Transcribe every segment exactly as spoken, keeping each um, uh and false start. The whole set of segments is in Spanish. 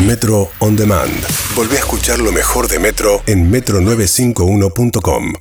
Metro On Demand. Volvé a escuchar lo mejor de Metro en metro novecientos cincuenta y uno punto com.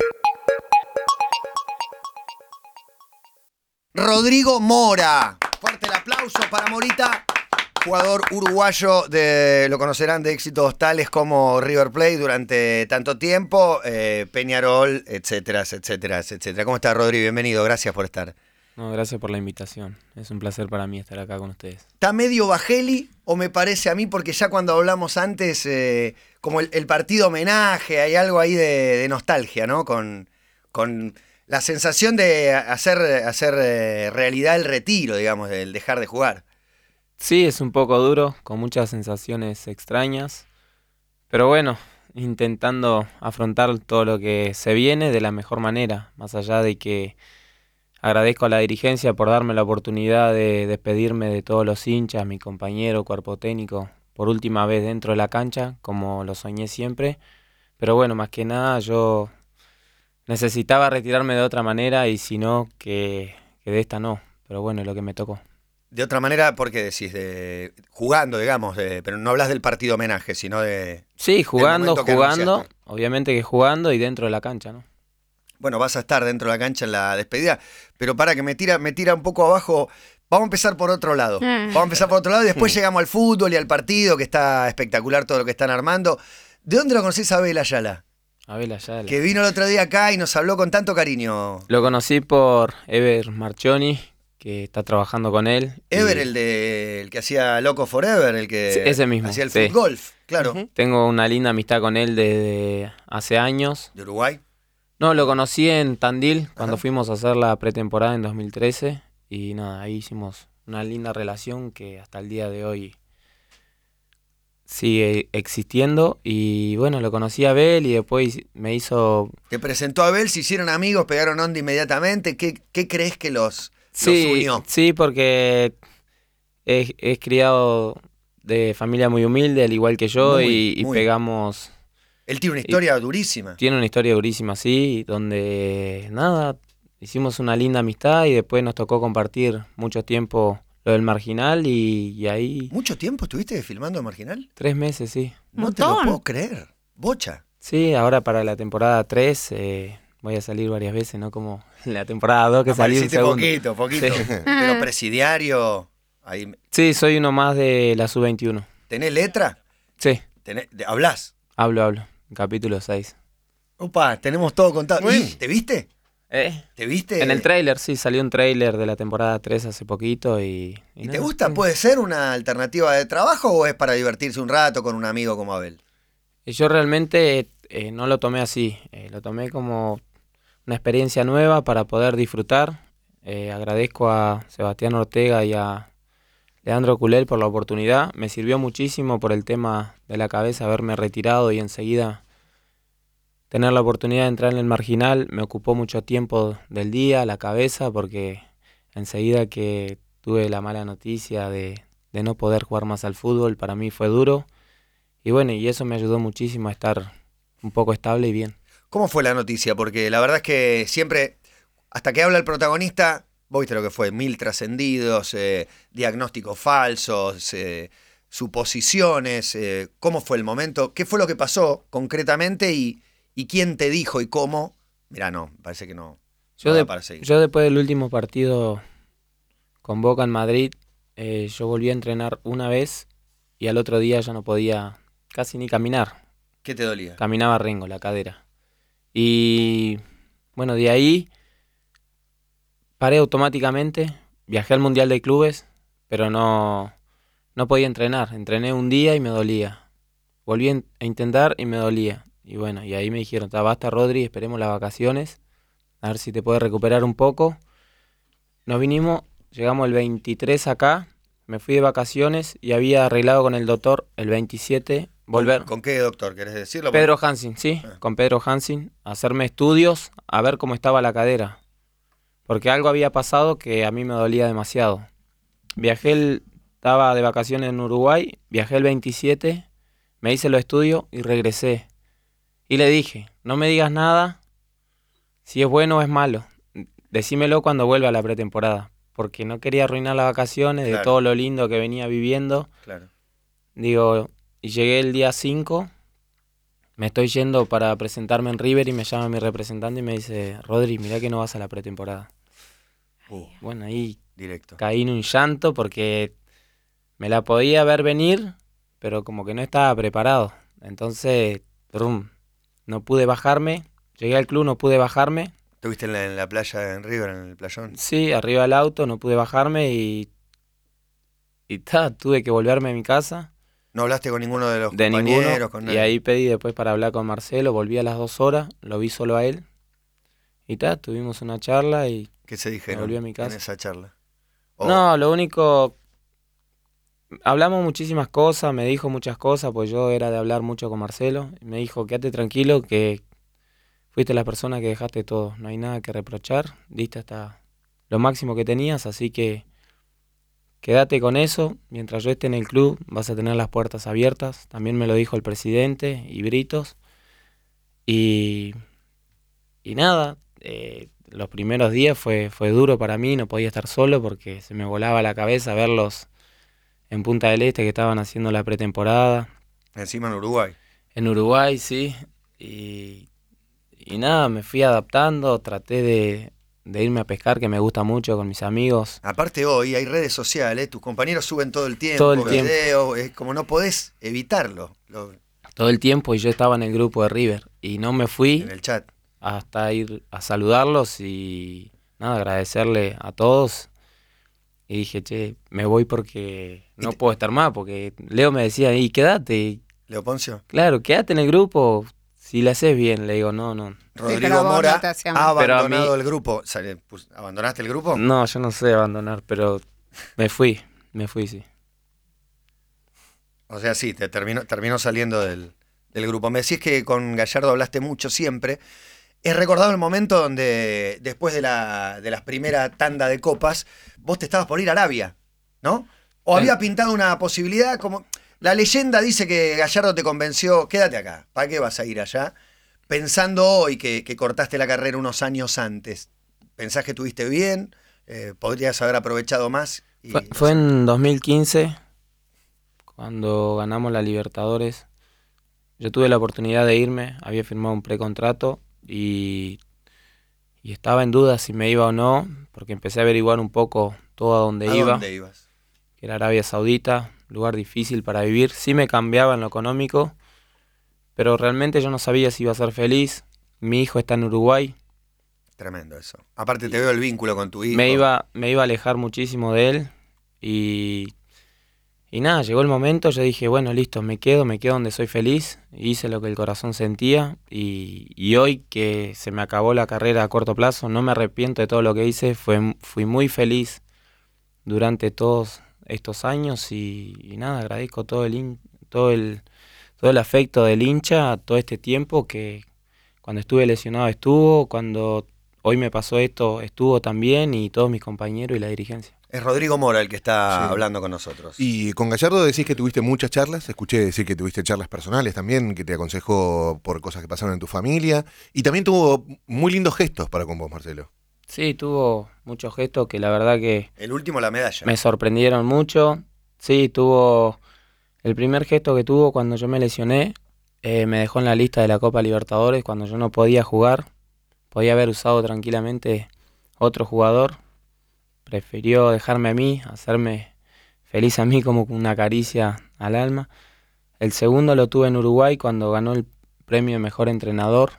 Rodrigo Mora. Fuerte el aplauso para Morita. Jugador uruguayo, de, lo conocerán de éxitos tales como River Plate durante tanto tiempo, eh, Peñarol, etcétera, etcétera, etcétera. ¿Cómo está, Rodrigo? Bienvenido, gracias por estar. No, gracias por la invitación. Es un placer para mí estar acá con ustedes. ¿Está medio Bajeli o me parece a mí? Porque ya cuando hablamos antes, eh, como el, el partido homenaje, hay algo ahí de, de nostalgia, ¿no? Con, con la sensación de hacer, hacer eh, realidad el retiro, digamos, del dejar de jugar. Sí, es un poco duro, con muchas sensaciones extrañas, pero bueno, intentando afrontar todo lo que se viene de la mejor manera, más allá de que agradezco a la dirigencia por darme la oportunidad de despedirme de todos los hinchas, mi compañero, cuerpo técnico, por última vez dentro de la cancha, como lo soñé siempre, pero bueno, más que nada yo necesitaba retirarme de otra manera y si no, que, que de esta no, pero bueno, es lo que me tocó. De otra manera, ¿por qué decís? De, jugando, digamos, de, pero no hablas del partido homenaje, sino de... Sí, jugando, jugando, anunciaste. Obviamente que jugando y dentro de la cancha, ¿no? Bueno, vas a estar dentro de la cancha en la despedida, pero para que me tira, me tira un poco abajo, vamos a empezar por otro lado. Vamos a empezar por otro lado y después llegamos al fútbol y al partido, que está espectacular todo lo que están armando. ¿De dónde lo conocés a Abel Ayala? Abel Ayala. Que vino el otro día acá y nos habló con tanto cariño. Lo conocí por Ever Marchioni, que está trabajando con él. Ever, y... el de el que hacía Loco Forever, el que sí, ese mismo, hacía el sí. foot golf, claro. Uh-huh. Tengo una linda amistad con él desde hace años. ¿De Uruguay? No, lo conocí en Tandil, cuando Ajá. fuimos a hacer la pretemporada en dos mil trece. Y nada, ahí hicimos una linda relación que hasta el día de hoy sigue existiendo. Y bueno, lo conocí a Abel y después me hizo... Te presentó a Abel, se hicieron amigos, pegaron onda inmediatamente. ¿Qué, qué crees que los... Sí, los unió? sí, porque es, es criado de familia muy humilde, al igual que yo, Muy, y, y muy. pegamos... Él tiene una historia durísima. Tiene una historia durísima, sí, donde, nada, hicimos una linda amistad y después nos tocó compartir mucho tiempo lo del Marginal y, y ahí... ¿Mucho tiempo estuviste filmando el Marginal? Tres meses, sí. No te lo puedo creer. Bocha. Sí, ahora para la temporada tres eh, voy a salir varias veces, ¿no? Como la temporada dos que salí un Apareciste segundo. poquito, poquito. Sí. Pero presidiario... Ahí. Sí, soy uno más de la sub veintiuno. ¿Tenés letra? Sí. ¿Tenés, de- ¿Hablás? Hablo, hablo. Capítulo seis. Opa, tenemos todo contado. Bueno. ¿Y? ¿Te viste? ¿Eh? ¿Te viste? En el tráiler, sí, salió un tráiler de la temporada tres hace poquito y... ¿Y nada, te gusta? sí. ¿Puede ser una alternativa de trabajo o es para divertirse un rato con un amigo como Abel? Y yo realmente eh, no lo tomé así, eh, lo tomé como una experiencia nueva para poder disfrutar. Eh, agradezco a Sebastián Ortega y a Leandro Culel por la oportunidad. Me sirvió muchísimo por el tema de la cabeza haberme retirado y enseguida tener la oportunidad de entrar en el Marginal. Me ocupó mucho tiempo del día, la cabeza, porque enseguida que tuve la mala noticia de, de no poder jugar más al fútbol, para mí fue duro. Y bueno, y eso me ayudó muchísimo a estar un poco estable y bien. ¿Cómo fue la noticia? Porque la verdad es que siempre, hasta que habla el protagonista, vos viste lo que fue, mil trascendidos, eh, diagnósticos falsos, eh, suposiciones, eh, ¿cómo fue el momento? ¿Qué fue lo que pasó concretamente y, y quién te dijo y cómo? Mirá, no, parece que no. Yo, no da de, para seguir. yo después del último partido con Boca en Madrid, eh, yo volví a entrenar una vez y al otro día ya no podía casi ni caminar. ¿Qué te dolía? Caminaba rengo, la cadera. Y bueno, de ahí paré automáticamente, viajé al Mundial de Clubes, pero no, no podía entrenar. Entrené un día y me dolía. Volví a intentar y me dolía. Y bueno, y ahí me dijeron, basta Rodri, esperemos las vacaciones, a ver si te puedes recuperar un poco. Nos vinimos, llegamos el veintitrés acá, me fui de vacaciones y había arreglado con el doctor el veintisiete volver. ¿Con, ¿Con qué doctor querés decirlo? Pedro Hansin, sí, Ah. con Pedro Hansin, hacerme estudios, a ver cómo estaba la cadera. Porque algo había pasado que a mí me dolía demasiado. Viajé, el, estaba de vacaciones en Uruguay, viajé el veintisiete, me hice los estudios y regresé. Y le dije, no me digas nada, si es bueno o es malo, decímelo cuando vuelva a la pretemporada. Porque no quería arruinar las vacaciones, claro, de todo lo lindo que venía viviendo. Claro. Digo, y llegué el día cinco. Me estoy yendo para presentarme en River y me llama mi representante y me dice, Rodri, mirá que no vas a la pretemporada. Uh, Bueno, ahí directo. caí en un llanto porque me la podía ver venir, pero como que no estaba preparado. Entonces, brum, no pude bajarme. Llegué al club, no pude bajarme. ¿Estuviste en la, en la playa en River, en el playón? Sí, arriba del auto, no pude bajarme y, y ta, tuve que volverme a mi casa. ¿No hablaste con ninguno de los De compañeros? ninguno. Con Y nadie? ahí pedí después para hablar con Marcelo. Volví a las dos horas, lo vi solo a él. Y ta, tuvimos una charla y ¿Qué se dijeron volví a mi casa. en esa charla? O- No, lo único, hablamos muchísimas cosas, me dijo muchas cosas, pues yo era de hablar mucho con Marcelo. Me dijo, quédate tranquilo que fuiste la persona que dejaste todo, no hay nada que reprochar, diste hasta lo máximo que tenías, así que quédate con eso, mientras yo esté en el club vas a tener las puertas abiertas, también me lo dijo el presidente y Britos. Y, y nada, eh, los primeros días fue, fue duro para mí, no podía estar solo porque se me volaba la cabeza verlos en Punta del Este que estaban haciendo la pretemporada. Encima en Uruguay. En Uruguay, sí. Y, y nada, me fui adaptando, traté de, de irme a pescar, que me gusta mucho, con mis amigos. Aparte hoy hay redes sociales, tus compañeros suben todo el tiempo, Todo el tiempo. videos, es como no podés evitarlo lo- Todo el tiempo y yo estaba en el grupo de River. Y no me fui en el chat. hasta ir a saludarlos y nada, agradecerle a todos. Y dije, che, me voy porque no te- puedo estar más, porque Leo me decía, y quédate. Leo Poncio. Claro, quédate en el grupo si le haces bien. Le digo, no, no. Rodrigo pero vos Mora no te hacías ha mal. Pero a abandonado mí- el grupo. Sale, pues, ¿abandonaste el grupo? No, yo no sé abandonar, pero me fui, me fui, sí. O sea, sí, te terminó, terminó saliendo del, del grupo. Me decís que con Gallardo hablaste mucho siempre. He recordado el momento donde, después de la, de las primeras tanda de copas, vos te estabas por ir a Arabia, ¿no? O Sí. había pintado una posibilidad, como la leyenda dice que Gallardo te convenció, quédate acá, ¿para qué vas a ir allá? Pensando hoy que, que cortaste la carrera unos años antes, ¿pensás que estuviste bien? Eh, ¿Podrías haber aprovechado más? Y, Fue, no fue sé. en dos mil quince, cuando ganamos la Libertadores. Yo tuve la oportunidad de irme, había firmado un precontrato y, y estaba en duda si me iba o no, porque empecé a averiguar un poco todo a dónde ¿A iba, dónde ibas? que era Arabia Saudita, lugar difícil para vivir. Sí me cambiaba en lo económico, pero realmente yo no sabía si iba a ser feliz. Mi hijo está en Uruguay. Tremendo eso. Aparte te veo el vínculo con tu hijo. Me iba, me iba a alejar muchísimo de él y, y nada, llegó el momento, yo dije, bueno, listo, me quedo, me quedo donde soy feliz, hice lo que el corazón sentía y, y hoy que se me acabó la carrera a corto plazo, no me arrepiento de todo lo que hice, fue, fui muy feliz durante todos estos años y, y nada, agradezco todo el, hin- todo el, todo el afecto del hincha, todo este tiempo que cuando estuve lesionado estuvo, cuando hoy me pasó esto estuvo también y todos mis compañeros y la dirigencia. Es Rodrigo Mora el que está Sí. hablando con nosotros. Y con Gallardo decís que tuviste muchas charlas, escuché decir que tuviste charlas personales también, que te aconsejó por cosas que pasaron en tu familia, y también tuvo muy lindos gestos para con vos, Marcelo. Sí, tuvo muchos gestos que la verdad que El último, la medalla. me sorprendieron mucho. Sí, tuvo el primer gesto que tuvo cuando yo me lesioné, eh, me dejó en la lista de la Copa Libertadores cuando yo no podía jugar. Podía haber usado tranquilamente otro jugador. Prefirió dejarme a mí, hacerme feliz a mí como una caricia al alma. El segundo lo tuve en Uruguay cuando ganó el premio de mejor entrenador.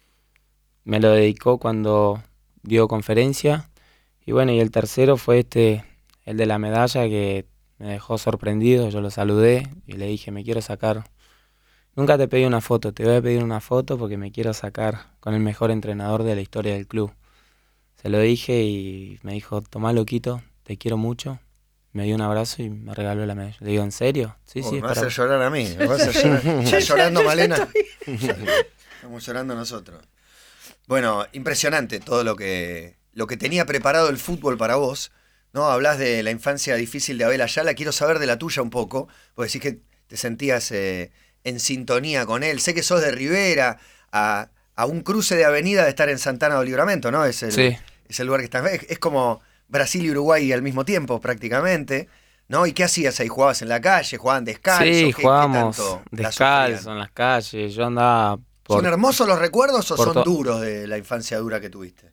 Me lo dedicó cuando dio conferencia. Y bueno, y el tercero fue este, el de la medalla, que me dejó sorprendido. Yo lo saludé y le dije, me quiero sacar. Nunca te pedí una foto, te voy a pedir una foto porque me quiero sacar con el mejor entrenador de la historia del club. Se lo dije y me dijo, tomá loquito, te quiero mucho. Me dio un abrazo y me regaló la medalla. Le digo, ¿en serio? Sí, Oh, sí, me es vas a para hacer llorar a mí. Me vas a hacer llorar. ¿Estás llorando, Malena? Estamos llorando nosotros. Bueno, impresionante todo lo que, lo que tenía preparado el fútbol para vos. ¿No? Hablás de la infancia difícil de Abel Ayala. Quiero saber de la tuya un poco. Porque decís que te sentías eh, en sintonía con él. Sé que sos de Rivera, a, a un cruce de avenida de estar en Santana do Livramento, ¿no? Es el, Sí. es el lugar que estás. Es, es como Brasil y Uruguay al mismo tiempo, prácticamente. ¿No? ¿Y qué hacías ahí? ¿Jugabas en la calle? ¿Jugaban descalzo? Sí, ¿Qué- qué jugábamos tanto la descalzo sufrían? en las calles. Yo andaba por... ¿Son hermosos los recuerdos o por son to- duros de la infancia dura que tuviste?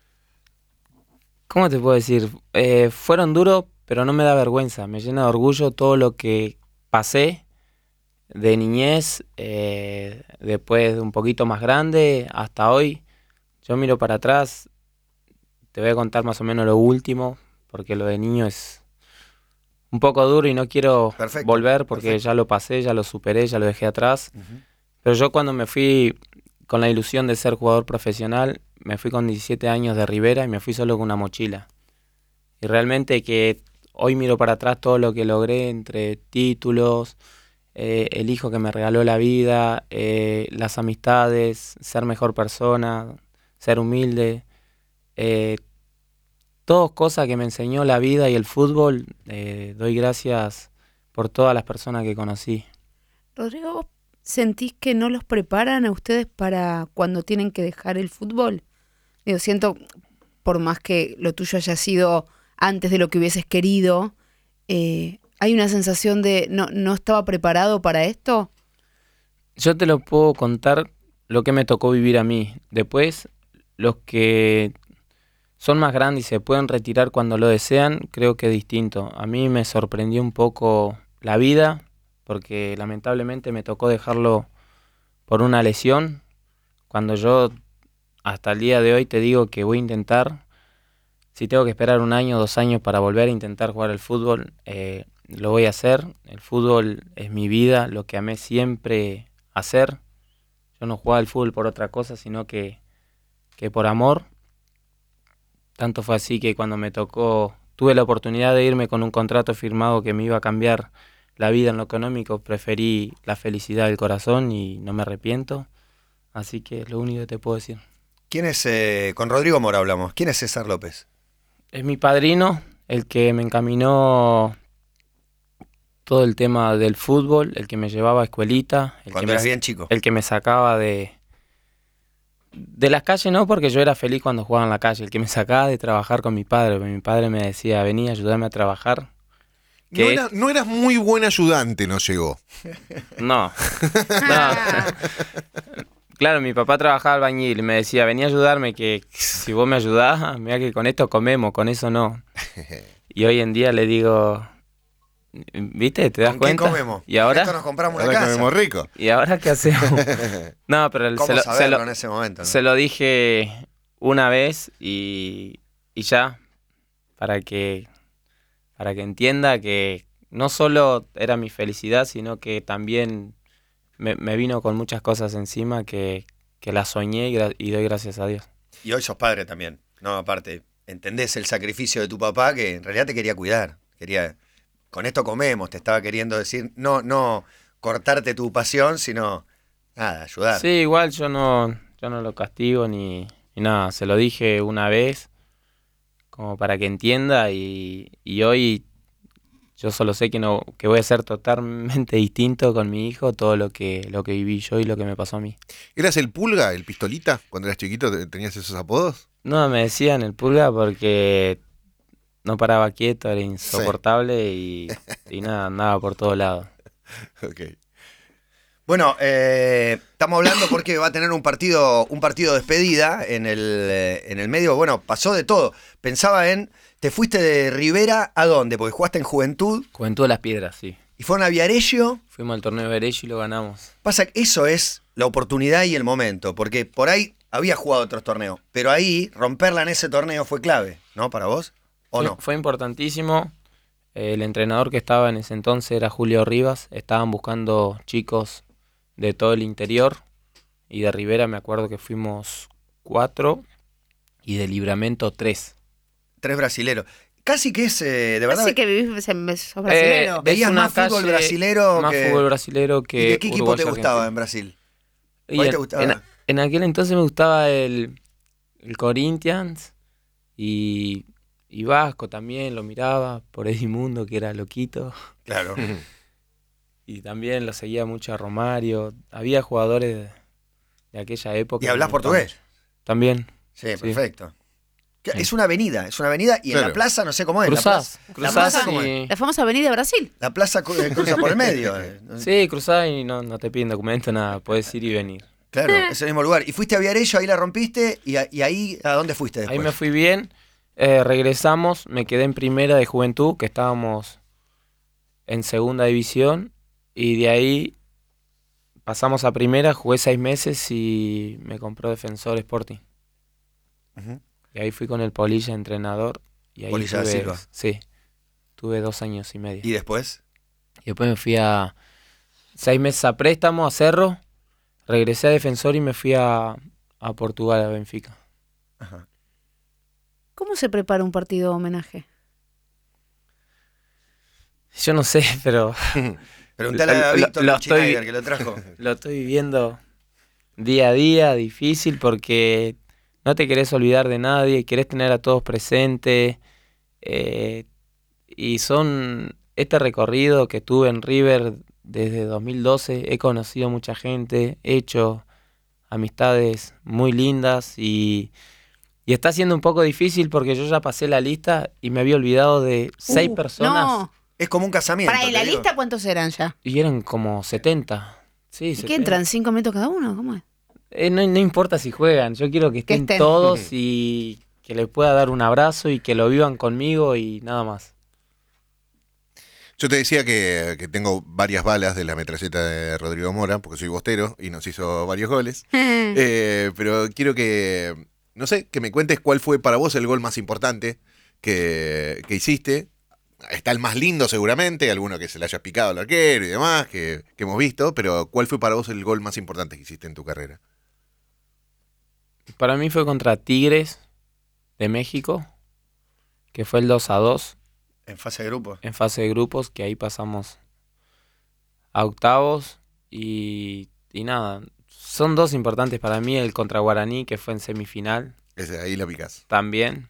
¿Cómo te puedo decir? Eh, fueron duros, pero no me da vergüenza. Me llena de orgullo todo lo que pasé de niñez, eh, después de un poquito más grande, hasta hoy. Yo miro para atrás, te voy a contar más o menos lo último, porque lo de niño es un poco duro y no quiero Perfecto, volver porque perfecto. ya lo pasé, ya lo superé, ya lo dejé atrás. Ujú. Pero yo cuando me fui con la ilusión de ser jugador profesional, me fui con diecisiete años de Rivera y me fui solo con una mochila. Y realmente que hoy miro para atrás todo lo que logré entre títulos, eh, el hijo que me regaló la vida, eh, las amistades, ser mejor persona, ser humilde, eh, todas cosas que me enseñó la vida y el fútbol. Eh, doy gracias por todas las personas que conocí. Rodrigo, ¿vos sentís que no los preparan a ustedes para cuando tienen que dejar el fútbol? Digo, siento, por más que lo tuyo haya sido antes de lo que hubieses querido, eh, ¿hay una sensación de no, no estaba preparado para esto? Yo te lo puedo contar lo que me tocó vivir a mí. Después, los que son más grandes y se pueden retirar cuando lo desean, creo que es distinto. A mí me sorprendió un poco la vida, porque lamentablemente me tocó dejarlo por una lesión, cuando yo hasta el día de hoy te digo que voy a intentar, si tengo que esperar un año o dos años para volver a intentar jugar al fútbol, eh, lo voy a hacer. El fútbol es mi vida, lo que amé siempre hacer. Yo no jugaba al fútbol por otra cosa, sino que, que por amor. Tanto fue así que cuando me tocó, tuve la oportunidad de irme con un contrato firmado que me iba a cambiar la vida en lo económico, preferí la felicidad del corazón y no me arrepiento. Así que es lo único que te puedo decir. ¿Quién es, eh, con Rodrigo Mora hablamos, quién es César López? Es mi padrino, el que me encaminó todo el tema del fútbol, el que me llevaba a escuelita, el, que Cuando me, eras bien chico. el que me sacaba de, de las calles, no porque yo era feliz cuando jugaba en la calle, el que me sacaba de trabajar con mi padre, porque mi padre me decía, vení, ayúdame a trabajar. No, ¿Qué? era- no eras muy buen ayudante, no llegó. No, no. Claro, mi papá trabajaba albañil y me decía, vení a ayudarme, que si vos me ayudás, mira que con esto comemos, con eso no. Y hoy en día le digo, ¿viste? ¿Te das ¿Con cuenta? qué comemos? ¿Y ahora? Esto nos compramos una Ahora casa. comemos rico. ¿Y ahora qué hacemos? No, pero el- ¿Cómo se lo, saberlo se lo- en ese momento? ¿no? se lo dije una vez y, y ya, para que, para que entienda que no solo era mi felicidad, sino que también me, me vino con muchas cosas encima que, que las soñé y, gra- y doy gracias a Dios. Y hoy sos padre también, ¿no? Aparte, entendés el sacrificio de tu papá que en realidad te quería cuidar. Quería, con esto comemos, te estaba queriendo decir, no, no cortarte tu pasión, sino, nada, ayudar. Sí, igual yo no, yo no lo castigo ni, ni nada, se lo dije una vez como para que entienda y, y hoy yo solo sé que no que voy a ser totalmente distinto con mi hijo, todo lo que lo que viví yo y lo que me pasó a mí. ¿Eras el Pulga, el Pistolita? Cuando eras chiquito, te- ¿tenías esos apodos? No, me decían el pulga porque no paraba quieto, era insoportable y, y nada, andaba por todos lados. Ok. Bueno, eh, estamos hablando porque va a tener un partido, un partido de despedida en el, eh, en el medio. Bueno, pasó de todo. Pensaba en, te fuiste de Rivera a dónde, porque jugaste en Juventud Juventud de las Piedras, sí. y fueron a Viareggio. Fuimos al torneo de Berello y lo ganamos. Pasa que eso es la oportunidad y el momento, porque por ahí había jugado otros torneos, pero ahí romperla en ese torneo fue clave, ¿no? ¿Para vos? ¿O Fue, no? fue importantísimo. El entrenador que estaba en ese entonces era Julio Rivas. Estaban buscando chicos de todo el interior. Y de Rivera me acuerdo que fuimos cuatro. Y de Libramento tres. Tres brasileros. Casi que es, eh, de verdad, Así que vivís en sos brasilero. Eh, veías es una más fútbol calle- brasilero Más que... fútbol brasilero ¿Y que de qué equipo te uruguayo gustaba argentino. en Brasil? Y ¿Cuál en, te gustaba? en- en aquel entonces me gustaba el, el Corinthians. Y, y Vasco también lo miraba. Por Edmundo, que era loquito. Claro. Y también lo seguía mucho a Romario. Había jugadores de, de aquella época. ¿Y que hablas me gustaban portugués? mucho. También. Sí, Sí. perfecto. Que Es una avenida, es una avenida y en Claro. la plaza no sé cómo es. Cruzás, la plaza, cruzás la plaza, ¿cómo y- es? La famosa Avenida Brasil. La plaza cru- eh, cruza por el medio. eh. Sí, cruzás y no, no te piden documento, nada, puedes ir y venir. Claro, es el mismo lugar. Y fuiste a Viarello, ahí la rompiste, y, a- y ahí, ¿a dónde fuiste después? Ahí me fui bien, eh, regresamos, me quedé en primera de Juventud, que estábamos en segunda división, y de ahí pasamos a primera, jugué seis meses y me compró Defensor Sporting. Ujú. Y ahí fui con el Polilla, entrenador, y ahí Polilla da tuve, Silva. sí, tuve dos años y medio. ¿Y después? Y después me fui a seis meses a préstamo, a Cerro, regresé a Defensor y me fui a, a Portugal, a Benfica. Ajá. ¿Cómo se prepara un partido de homenaje? Yo no sé, pero Preguntale a Lo- Víctor lo estoy- Schneider, que lo trajo. lo estoy viviendo día a día, difícil, porque no te querés olvidar de nadie, querés tener a todos presentes. eh, y son este recorrido que tuve en River desde dos mil doce, he conocido mucha gente, he hecho amistades muy lindas y, y está siendo un poco difícil porque yo ya pasé la lista y me había olvidado de seis Uh, personas No. Es como un casamiento. Para, ¿en te la digo. lista cuántos eran ya? y eran como setenta. Sí, ¿Y setenta. qué entran? ¿Cinco minutos cada uno? ¿Cómo es? Eh, no, no importa si juegan, yo quiero que estén, estén. todos y que les pueda dar un abrazo y que lo vivan conmigo y nada más. Yo te decía que, que tengo varias balas de la metralleta de Rodrigo Mora, porque soy bostero y nos hizo varios goles. Eh, pero quiero que, no sé, que me cuentes cuál fue para vos el gol más importante que, que hiciste. Está el más lindo seguramente, alguno que se le haya picado al arquero y demás, que, que hemos visto, pero ¿cuál fue para vos el gol más importante que hiciste en tu carrera? Para mí fue contra Tigres de México, que fue el dos a dos En fase de grupo. en fase de grupos, que ahí pasamos a octavos y, y nada, son dos importantes para mí, el contra Guaraní, que fue en semifinal Ese, ahí la picás. también.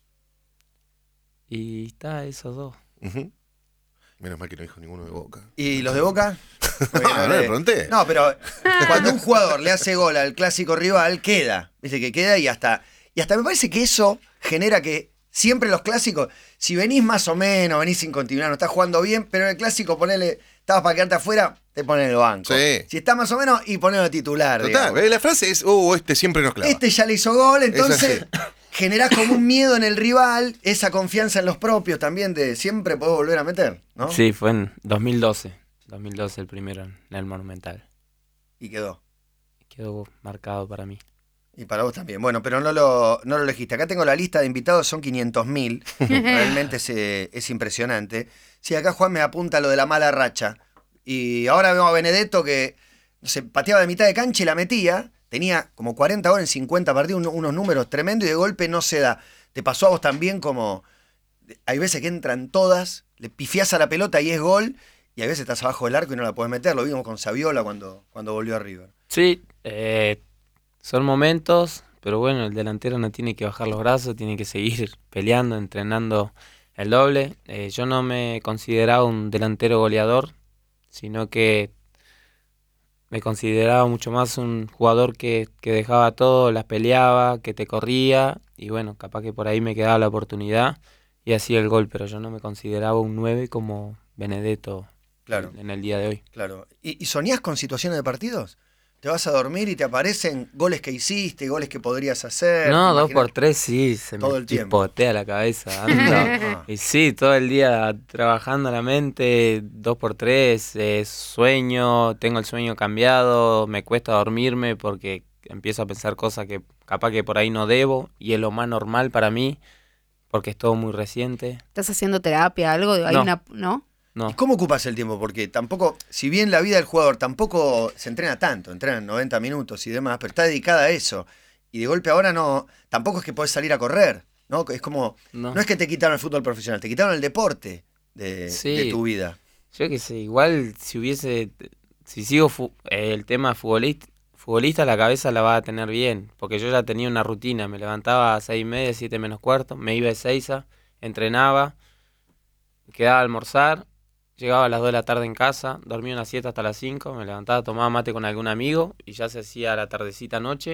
Y está, esos dos. Ujú. Menos mal que no dijo ninguno de Boca. ¿Y los de Boca? Porque Ah, no le pregunté. No, pero cuando un jugador le hace gol al clásico rival, queda. Viste que queda y hasta, y hasta me parece que eso genera que siempre los clásicos, si venís más o menos, venís sin continuar, no estás jugando bien, pero en el clásico ponele, estabas para quedarte afuera, te ponen en el banco. Sí. Si está más o menos, y ponelo de titular. Total, digamos. eh, la frase es, oh, este siempre nos clava. Este ya le hizo gol, entonces así. generás como un miedo en el rival, esa confianza en los propios también de siempre podés volver a meter, ¿no? Sí, fue en dos mil doce. dos mil doce el primero en el Monumental. Y quedó. Quedó marcado para mí. Y para vos también. Bueno, pero no lo, no lo elegiste. Acá tengo la lista de invitados, son quinientos mil. Realmente es, eh, es impresionante. Sí, acá Juan me apunta lo de la mala racha. Y ahora vemos a Benedetto que no sé, pateaba de mitad de cancha y la metía. Tenía como cuarenta goles en cincuenta partidos, un- unos números tremendos y de golpe no se da. ¿Te pasó a vos también como... Hay veces que entran todas, le pifiás a la pelota y es gol, y a veces estás abajo del arco y no la podés meter. Lo vimos con Saviola cuando, cuando volvió a River. Sí, eh, son momentos, pero bueno, el delantero no tiene que bajar los brazos, tiene que seguir peleando, entrenando el doble. Eh, yo no me consideraba un delantero goleador, sino que me consideraba mucho más un jugador que, que dejaba todo, las peleaba, que te corría, y bueno, capaz que por ahí me quedaba la oportunidad y hacía el gol, pero yo no me consideraba un nueve como Benedetto Claro. en el día de hoy. Claro. ¿Y, y soñás con situaciones de partidos? ¿Te vas a dormir y te aparecen goles que hiciste, goles que podrías hacer? No, ¿Te dos por imaginas? tres sí, se Todo me el tiempo. chispotea la cabeza. ando. Ah. Y sí, todo el día trabajando la mente, dos por tres, eh, sueño, tengo el sueño cambiado, me cuesta dormirme porque empiezo a pensar cosas que capaz que por ahí no debo y es lo más normal para mí porque es todo muy reciente. ¿Estás haciendo terapia, algo? ¿Hay No. una, ¿no? No, ¿Y cómo ocupas el tiempo? Porque tampoco, si bien la vida del jugador tampoco se entrena tanto, entrenan noventa minutos y demás, pero está dedicada a eso. Y de golpe ahora no, tampoco es que podés salir a correr, ¿no? Es como, no, no. es que te quitaron el fútbol profesional, te quitaron el deporte de, Sí. de tu vida. Yo qué sé, igual si hubiese, si sigo fu- eh, el tema futbolista, futbolista la cabeza la va a tener bien, porque yo ya tenía una rutina, me levantaba a seis y media, siete menos cuarto, me iba de Seiza, entrenaba, quedaba a almorzar, llegaba a las dos de la tarde en casa, dormía una siesta hasta las cinco, me levantaba, tomaba mate con algún amigo y ya se hacía la tardecita noche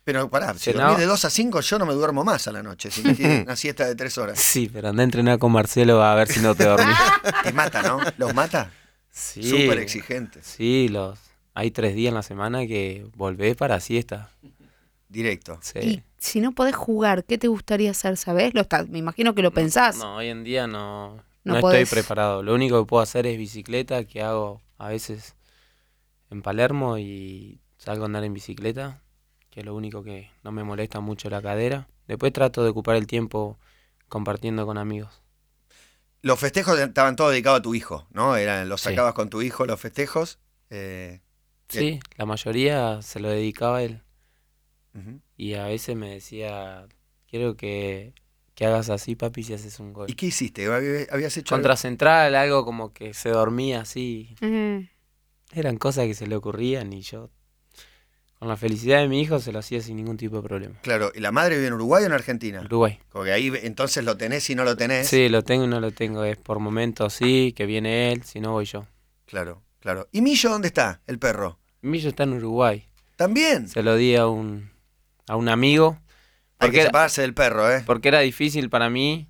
Pero pará, si Cenaba- dormís de dos a cinco, yo no me duermo más a la noche. Si me tiro una siesta de tres horas. Sí, pero andá a entrenar con Marcelo a ver si no te dormís. Te mata, ¿no? ¿Los mata? Sí, Súper exigentes. Sí, los, hay tres días en la semana que volvés para siesta. Directo. Sí. Y si no podés jugar, ¿qué te gustaría hacer? ¿Sabés? Lo está- me imagino que lo pensás. No, hoy en día no, No no, podés. estoy preparado. Lo único que puedo hacer es bicicleta, que hago a veces en Palermo y salgo a andar en bicicleta, que es lo único que no me molesta mucho la cadera. Después trato de ocupar el tiempo compartiendo con amigos. Los festejos estaban todos dedicados a tu hijo, ¿no? Eran, los Sí. sacabas con tu hijo, los festejos. Eh, Sí, la mayoría se lo dedicaba a él. ujú. Y a veces me decía, quiero que, que hagas así, papi, si haces un gol. ¿Y qué hiciste? ¿Habías habías hecho Contra algo? Central, algo como que se dormía así. Mm. Eran cosas que se le ocurrían y yo, con la felicidad de mi hijo, se lo hacía sin ningún tipo de problema. Claro, ¿y la madre vive en Uruguay o en Argentina? Uruguay. Porque ahí entonces lo tenés y no lo tenés. Sí, lo tengo y no lo tengo. Es por momentos sí, que viene él, si no voy yo. Claro, claro. ¿Y Millo dónde está, el perro? Millo está en Uruguay. ¿También? Se lo di a un, a un amigo. Hay Porque que era, separarse del perro, ¿eh? porque era difícil para mí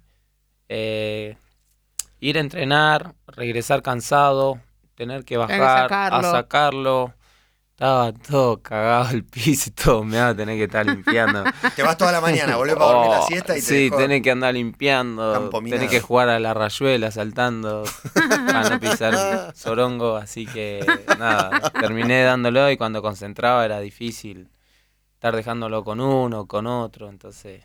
eh, ir a entrenar, regresar cansado, tener que Tener que bajar sacarlo. a sacarlo. Estaba todo cagado el piso y todo, me va a tener que estar limpiando. Te vas toda la mañana, volvés para dormir la Oh, siesta y te sí, dejó- tenés que andar limpiando, Campo minado. tenés que jugar a la rayuela saltando para no pisar sorongo, así que nada, terminé dándolo y cuando concentraba era difícil estar dejándolo con uno, con otro, entonces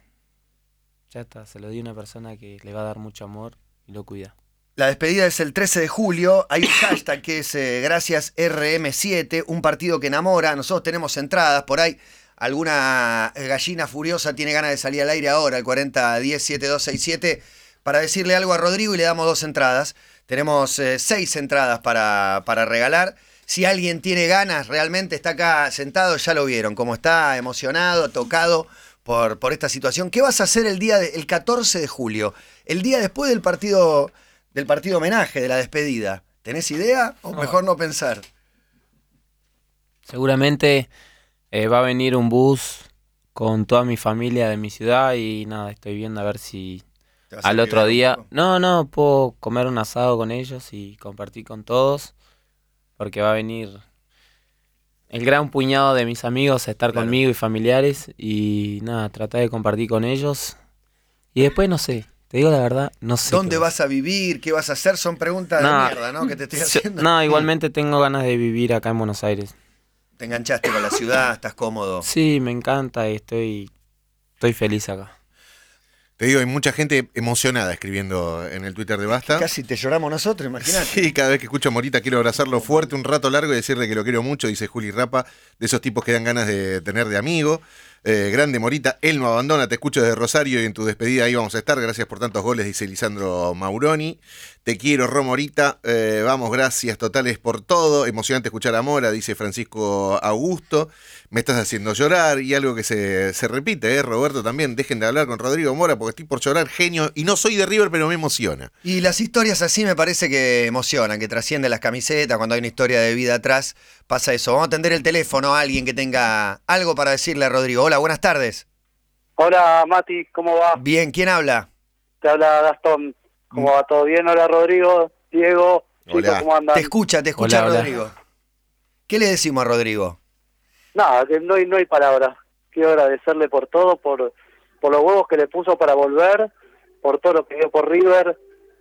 ya está, se lo di a una persona que le va a dar mucho amor y lo cuida. La despedida es el trece de julio. Hay un hashtag que es eh, gracias R M siete, un partido que enamora. Nosotros tenemos entradas por ahí. Alguna gallina furiosa tiene ganas de salir al aire ahora, el cuarenta diez setenta y dos sesenta y siete, para decirle algo a Rodrigo y le damos dos entradas. Tenemos eh, seis entradas para, para regalar. Si alguien tiene ganas, realmente está acá sentado, ya lo vieron, como está emocionado, tocado por, por esta situación. ¿Qué vas a hacer el día de- el catorce de julio? El día después del partido, del partido homenaje, de la despedida. ¿Tenés idea o mejor no pensar? Seguramente eh, va a venir un bus con toda mi familia de mi ciudad y nada, estoy viendo a ver si ¿Te vas a al otro liberar un día... poco? No, no, puedo comer un asado con ellos y compartir con todos, porque va a venir el gran puñado de mis amigos a estar Claro. conmigo y familiares y nada, tratar de compartir con ellos. Y después no sé, te digo la verdad, no sé. ¿Dónde qué vas a vivir? ¿Qué vas a hacer? Son preguntas No, de mierda, ¿no? Que te estoy Yo- haciendo. No, igualmente tengo ganas de vivir acá en Buenos Aires. Te enganchaste con la ciudad, estás cómodo. Sí, me encanta y estoy, estoy feliz acá. Te digo, hay mucha gente emocionada escribiendo en el Twitter de Basta. Casi te lloramos nosotros, imagínate. Sí, cada vez que escucho a Morita quiero abrazarlo fuerte un rato largo y decirle que lo quiero mucho, dice Juli Rapa, de esos tipos que dan ganas de tener de amigo. Eh, grande Morita, él no abandona, te escucho desde Rosario y en tu despedida ahí vamos a estar. Gracias por tantos goles, dice Lisandro Mauroni. Te quiero, Ro Morita. Eh, vamos, gracias totales por todo. Emocionante escuchar a Mora, dice Francisco Augusto. Me estás haciendo llorar y algo que se, se repite, ¿eh? Roberto también. Dejen de hablar con Rodrigo Mora porque estoy por llorar, genio. Y no soy de River, pero me emociona. Y las historias así me parece que emocionan, que trascienden las camisetas, cuando hay una historia de vida atrás, pasa eso. Vamos a atender el teléfono a alguien que tenga algo para decirle a Rodrigo. Hola, buenas tardes. Hola Mati, ¿cómo va? Bien, ¿quién habla? Te habla Gastón. ¿Cómo va? ¿Todo bien? Hola Rodrigo, Diego, chicos, Hola. ¿cómo andan? Te escucha, te escucha Hola, hola. Rodrigo. ¿Qué le decimos a Rodrigo? Nada, que no hay, no hay palabras. Quiero agradecerle por todo, por, por los huevos que le puso para volver, por todo lo que dio por River.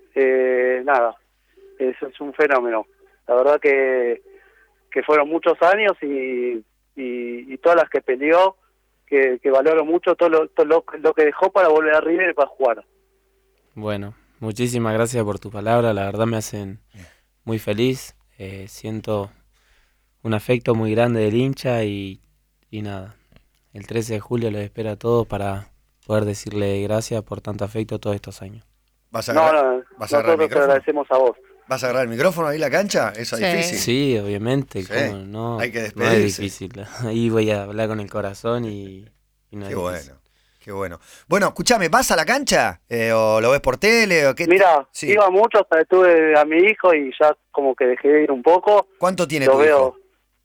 Eh, nada, es, es un fenómeno. La verdad que, que fueron muchos años y, y, y todas las que peleó, que, que valoro mucho todo, lo, todo lo, lo que dejó para volver a River y para jugar. Bueno, muchísimas gracias por tus palabras, la verdad me hacen muy feliz. Eh, siento un afecto muy grande del hincha y, y nada, el trece de julio los espero a todos para poder decirle gracias por tanto afecto todos estos años. ¿Vas a No, agarrar, no, ¿vas a agarrar el nosotros te micrófono? agradecemos a vos. ¿Vas a agarrar el micrófono ahí en la cancha? Eso es Sí. difícil. Sí, obviamente, Sí, cómo no, hay que no es despedirse. difícil. Ahí voy a hablar con el corazón y, y no Qué es difícil. bueno, qué bueno. Bueno, escúchame, ¿vas a la cancha? Eh, ¿O lo ves por tele? ¿O qué? Mira, Sí. iba mucho hasta que tuve a mi hijo y ya como que dejé de ir un poco. ¿Cuánto tiene Lo tu veo, hijo?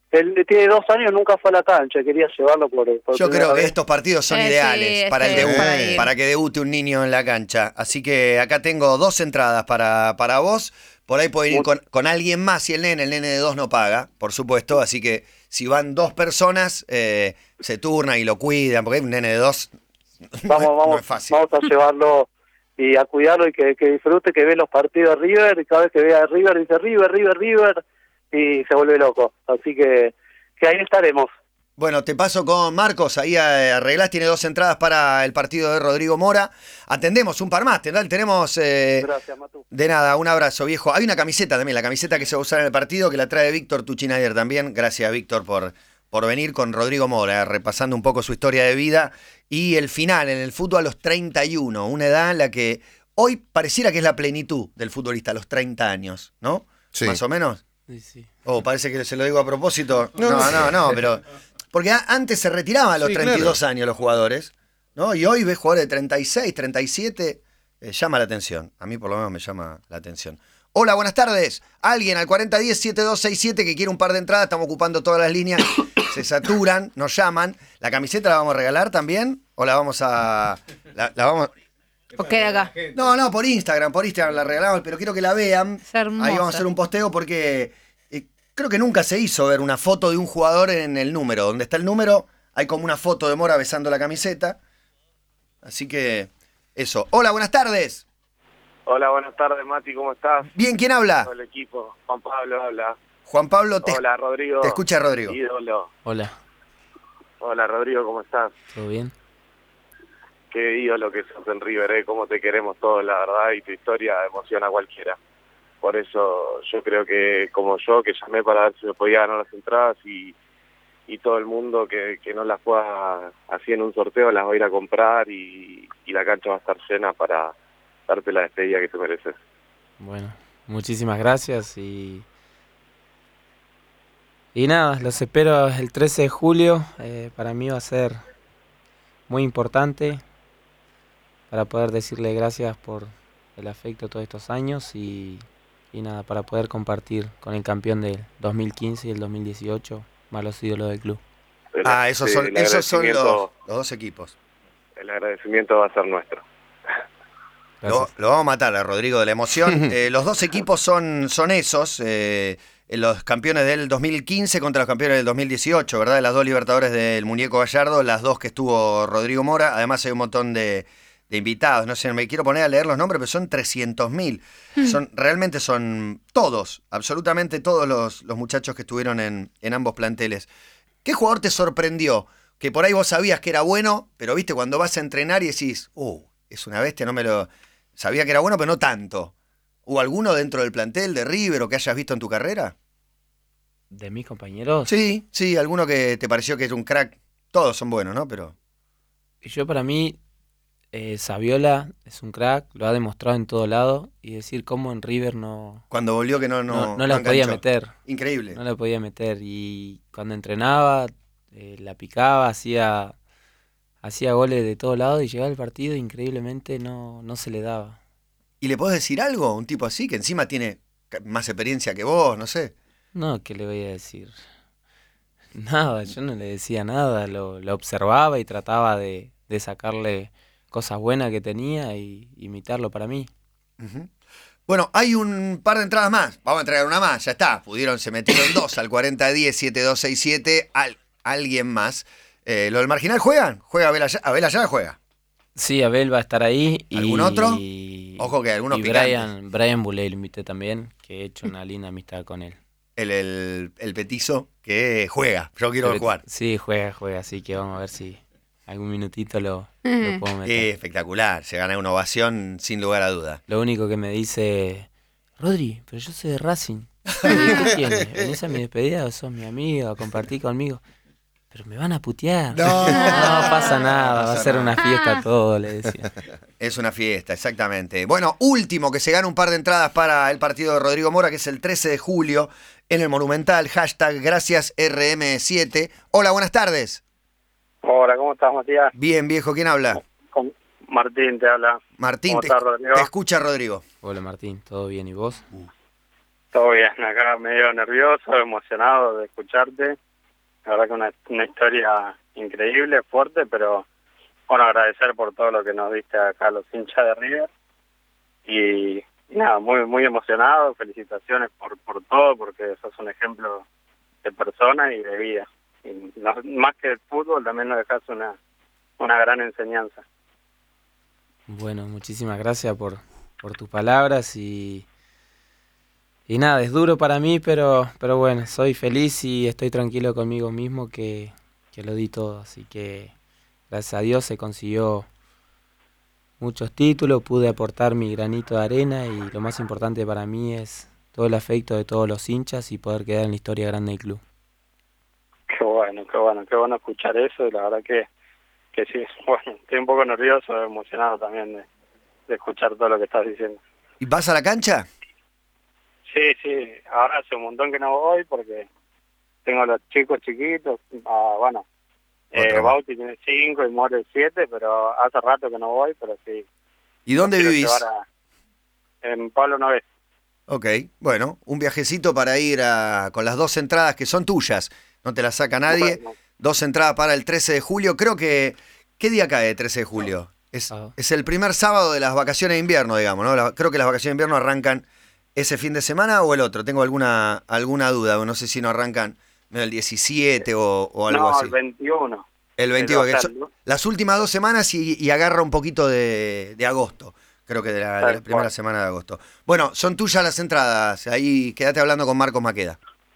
él tiene dos años, nunca fue a la cancha, quería llevarlo por, por Yo primera creo que vez. estos partidos son Eh, sí, ideales para el este, debut, para ir. para que debute un niño en la cancha. Así que acá tengo dos entradas para, para vos. Por ahí pueden ir con, con alguien más y el nene, el nene de dos no paga, por supuesto. Así que si van dos personas, eh, se turnan y lo cuidan, porque un nene de dos no, Vamos, es, vamos, no es fácil. vamos a llevarlo y a cuidarlo y que, que disfrute, que ve los partidos de River, y cada vez que vea a River dice River, River, River, y se vuelve loco. Así que, que ahí estaremos. Bueno, te paso con Marcos, ahí eh, arreglás, tiene dos entradas para el partido de Rodrigo Mora. Atendemos un par más, ¿tendrá? Tenemos... Eh, Gracias, Matu. de nada, un abrazo, viejo. Hay una camiseta también, la camiseta que se va a usar en el partido, que la trae Víctor Tuchinader también. Gracias, Víctor, por, por venir con Rodrigo Mora, repasando un poco su historia de vida y el final en el fútbol a los treinta y uno, una edad en la que hoy pareciera que es la plenitud del futbolista, a los treinta años, ¿no? Sí. Más o menos. Sí, sí. Oh, parece que se lo digo a propósito. No, No, no, no. no, pero... Porque a- antes se retiraban a los Sí, treinta y dos claro. años los jugadores, ¿no? Y hoy ves jugadores de treinta y seis, treinta y siete, eh, llama la atención. A mí por lo menos me llama la atención. Hola, buenas tardes. Alguien al cuarenta diez setenta y dos sesenta y siete que quiere un par de entradas, estamos ocupando todas las líneas, se saturan, nos llaman. ¿La camiseta la vamos a regalar también? ¿O la vamos a...? La, la vamos... ¿O queda acá? No, no, por Instagram, por Instagram la regalamos, pero quiero que la vean. Es hermosa. Ahí vamos a hacer un posteo porque eh, creo que nunca se hizo ver una foto de un jugador en el número. Donde está el número, hay como una foto de Mora besando la camiseta. Así que eso. Hola, buenas tardes. Hola, buenas tardes, Mati, ¿cómo estás? Bien, ¿quién habla? Todo el equipo. Juan Pablo habla. Juan Pablo, te, Hola, Rodrigo. te escucha Rodrigo. Ídolo. Hola, Hola, Rodrigo, ¿cómo estás? ¿todo bien? Qué ídolo que sos en River, ¿eh? Cómo te queremos todos, la verdad, y tu historia emociona a cualquiera. Por eso yo creo que, como yo, que llamé para ver si me podía ganar las entradas y, y todo el mundo que, que no las pueda así en un sorteo, las va a ir a comprar y, y la cancha va a estar llena para darte la despedida que te mereces. Bueno, muchísimas gracias y... Y nada, los espero el trece de julio. Eh, para mí va a ser muy importante para poder decirle gracias por el afecto todos estos años y, y nada, para poder compartir con el campeón del dos mil quince y el dos mil dieciocho, más los ídolos del club. El- Ah, esos sí, son, el esos son los, agradecimiento- los dos equipos. El agradecimiento va a ser nuestro. Lo, Gracias. lo vamos a matar a Rodrigo de la emoción. Eh, los dos equipos son, son esos, eh, los campeones del dos mil quince contra los campeones del dos mil dieciocho, ¿verdad? Las dos Libertadores del Muñeco Gallardo, las dos que estuvo Rodrigo Mora. Además hay un montón de, de invitados. No sé, me quiero poner a leer los nombres, pero son trescientos mil. Son, realmente son todos, absolutamente todos los, los muchachos que estuvieron en, en ambos planteles. ¿Qué jugador te sorprendió? Que por ahí vos sabías que era bueno, pero viste, cuando vas a entrenar y decís, uh, es una bestia, no me lo... Sabía que era bueno, pero no tanto. ¿Hubo alguno dentro del plantel de River o que hayas visto en tu carrera? ¿De mis compañeros? Sí, sí, alguno que te pareció que era un crack. Todos son buenos, ¿no? Pero Yo para mí, eh, Saviola es un crack, lo ha demostrado en todo lado y decir cómo en River no, cuando volvió que no no, no, no la podía enganchó. meter. Increíble. No la podía meter y cuando entrenaba eh, la picaba, hacía hacía goles de todo lado y llegaba al partido increíblemente no, no se le daba. ¿Y le podés decir algo? Un tipo así, que encima tiene ca- más experiencia que vos, no sé. No, ¿qué le voy a decir? Nada, yo no le decía nada, lo, lo observaba y trataba de, de sacarle cosas buenas que tenía y imitarlo para mí. Ujú. Bueno, hay un par de entradas más. Vamos a entregar una más, ya está. Pudieron, se metieron dos al cuarenta diez setenta y dos sesenta y siete. Al, alguien más. Eh, ¿Lo del marginal juegan? ¿Juega Abel allá? Abel allá juega. Sí, Abel va a estar ahí. Y, ¿Algún otro? Ojo que hay algunos y picantes. Brian, Brian Buley lo invité también, que he hecho una linda amistad con él. El, el, el petizo que juega. Yo quiero Pero- jugar. Sí, juega, juega, así que vamos a ver si algún minutito lo, Ujú. lo puedo meter. Eh, espectacular. Se gana una ovación sin lugar a duda. Lo único que me dice, Rodri, pero yo soy de Racing. Y digo, ¿qué tiene? ¿Venís a mi despedida o sos mi amigo a compartir conmigo? Pero me van a putear. No. No pasa nada, No va a pasa ser nada. una fiesta todo, le decía. Es una fiesta, exactamente. Bueno, último que se gana un par de entradas para el partido de Rodrigo Mora, que es el trece de julio, en el Monumental. Hashtag gracias R M siete. Hola, buenas tardes. Hola, ¿cómo estás, Matías? Bien, viejo, ¿quién habla? Con Martín te habla. Martín, ¿Cómo te, estás, Rodrigo? te escucha Rodrigo. Hola Martín, ¿todo bien y vos? Todo bien, acá medio nervioso, emocionado de escucharte. La verdad que una, una historia increíble, fuerte, pero bueno, agradecer por todo lo que nos diste acá a los hinchas de River. Y, y nada, muy muy emocionado, felicitaciones por, por todo, porque sos un ejemplo de persona y de vida. Y no, más que el fútbol, también nos dejas una, una gran enseñanza. Bueno, muchísimas gracias por, por tus palabras y, y nada, es duro para mí, pero, pero bueno, soy feliz y estoy tranquilo conmigo mismo que, que lo di todo, así que gracias a Dios se consiguió muchos títulos, pude aportar mi granito de arena y lo más importante para mí es todo el afecto de todos los hinchas y poder quedar en la historia grande del club. Qué bueno, qué bueno, qué bueno escuchar eso y la verdad que, que sí, bueno, estoy un poco nervioso, emocionado también de, de escuchar todo lo que estás diciendo. ¿Y vas a la cancha? Sí, sí, ahora hace un montón que no voy porque tengo los chicos chiquitos, ah, bueno, eh, Bauti tiene cinco y More siete, pero hace rato que no voy, pero sí. ¿Y dónde quiero vivís? llevar a- en Pablo Noves. Ok, bueno, un viajecito para ir a, con las dos entradas que son tuyas, no te las saca nadie. Bueno, Dos entradas para el trece de julio, creo que... ¿Qué día cae el trece de julio? Es, Sábado. es el primer sábado de las vacaciones de invierno, digamos, ¿no? La- creo que las vacaciones de invierno arrancan ese fin de semana o el otro, tengo alguna alguna duda, no sé si no arrancan el diecisiete o, o algo no, así. el veintiuno. El veintiuno, Pero, que o sea, son ¿no? las últimas dos semanas y, y agarra un poquito de, de agosto, creo que de la, de la Tal primera cual. semana de agosto. Bueno, son tuyas las entradas, ahí quédate hablando con Marcos Maqueda.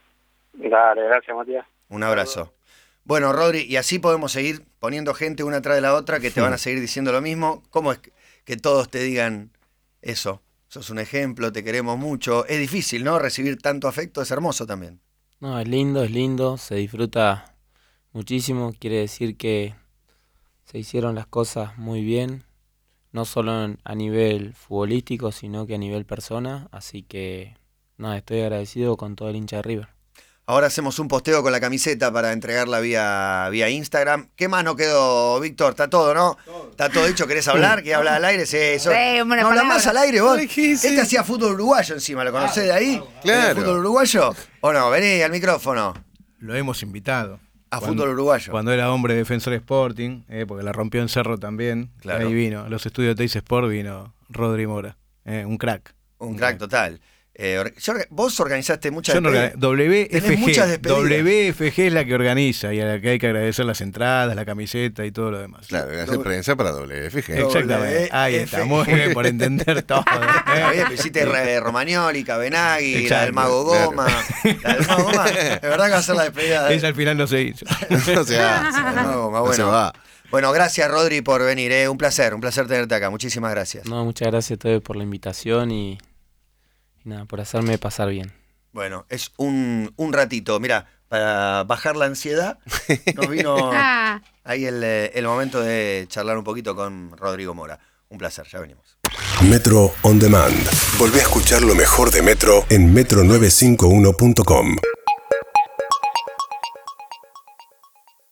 Dale, gracias, Matías. Un abrazo. Bueno, Rodri, y así podemos seguir poniendo gente una tras de la otra que te van a seguir diciendo lo mismo. ¿Cómo es que- que todos te digan eso? Sos un ejemplo, te queremos mucho. Es difícil, ¿no? Recibir tanto afecto, es hermoso también. No, es lindo, es lindo, se disfruta muchísimo, quiere decir que se hicieron las cosas muy bien, no solo en- a nivel futbolístico, sino que a nivel persona, así que nada, estoy agradecido con todo el hincha de River. Ahora hacemos un posteo con la camiseta para entregarla vía, vía Instagram. ¿Qué más no quedó, Víctor? ¿Está todo, no? ¿Está todo dicho? ¿Querés hablar? ¿Querés hablar al aire? Sí, eso. Sí, buena ¿No hablas palabra. más al aire vos? Ay, sí, sí. Este hacía fútbol uruguayo encima, ¿lo conocés de ahí? Claro. ¿El fútbol uruguayo? ¿O no? Vení al micrófono. Lo hemos invitado. A Cuando- fútbol uruguayo. Cuando era hombre de Defensor Sporting, eh, porque la rompió en Cerro también. Claro. Ahí vino, a los estudios de Teis Sport vino Rodri Mora, eh, un crack. Un crack total. Eh, or- yo orga- vos organizaste muchas Yo no despedidas. organi- W F Tenés muchas G, despedidas. W F G es la que organiza y a la que hay que agradecer las entradas, la camiseta y todo lo demás. Claro, hacer Doble- prensa para W F G. Doble- Exactamente. Ahí está, F G. muy bien por entender todo. Está bien, ¿eh? pero hiciste re- Romagnoli, Cabenagui, la Exacto, del Mago claro. Goma. La del Mago Goma. De verdad que va a ser la despedida de- Esa al final no se hizo. No se hace, del Mago Goma. no se Bueno, va. bueno, gracias Rodri por venir. eh. Un placer, un placer tenerte acá. Muchísimas gracias. No, muchas gracias a ustedes por la invitación y, y nada, por hacerme pasar bien. Bueno, es un, un ratito. Mira, para bajar la ansiedad, nos vino Ah. ahí el, eh, el momento de charlar un poquito con Rodrigo Mora. Un placer, ya venimos. Metro On Demand. Volvé a escuchar lo mejor de Metro en metro novecientos cincuenta y uno punto com.